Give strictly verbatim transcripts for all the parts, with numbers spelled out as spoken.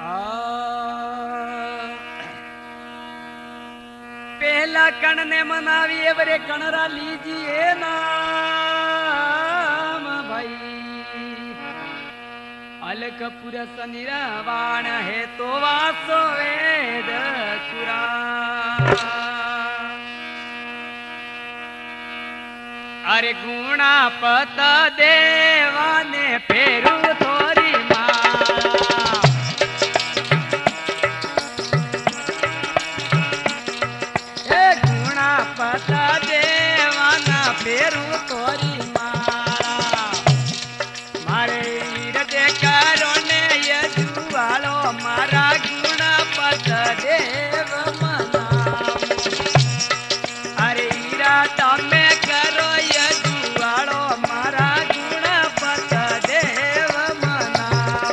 पहला कण ने मनावी बरे कणरा लीजिए नाम भाई अलक पुरस निरवाण है तो वासो वेद चुरा अरे गुणा पत देवा ने फेरू थोरी पता देवाना फेरू तोरी मारा मारे हृदय करो ने ये जुवालो मारा गुण पत देव मना अरे हीरा तमे करो ये जुवालो मारा गुण पत देव मना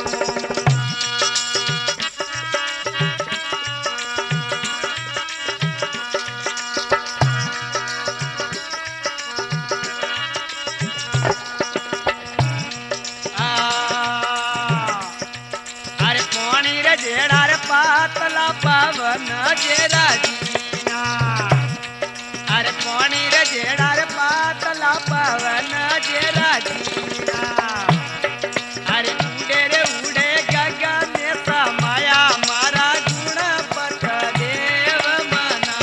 जेड़ा रे पातला पावन जेरा जीना अरे पानी रे जेड़ा रे पातला पावन जेरा जीना अरे उड़े रे उड़े गगन में समाया मारा गुण पत देव मना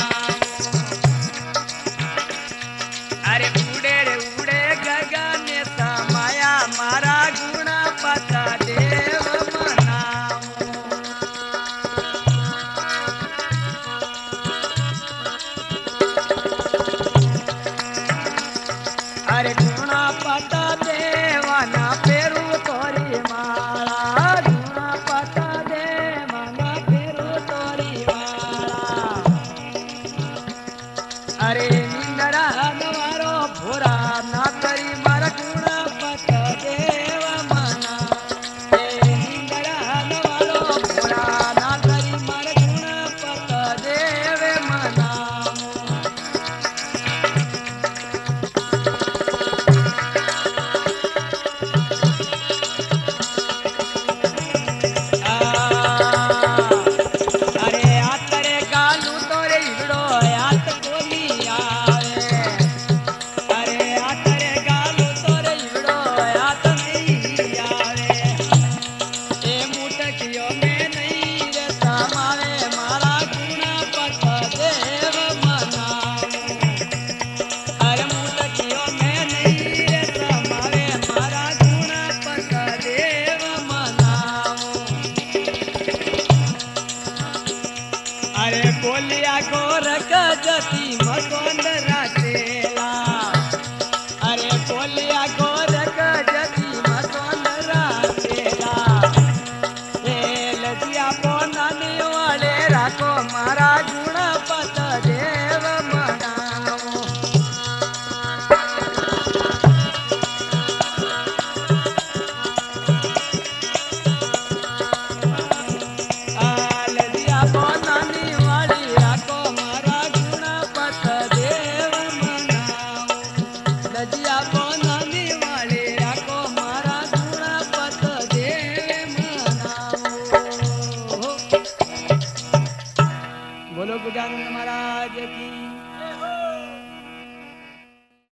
अरे उड़े रे उड़े गगन में समाया मारा गुण पत देव मना अरे गुणा पता देवाना फेरू तोरी माला गुणा पता देवाना फेरू तोरी माला अरे निंदरा नवारो भोरा ना करी मारा गुणा पता देव मना ए निंदरा नवारो भोरा ना करी मारा गुणा पता देव मना अरे बोलिया गोरख जति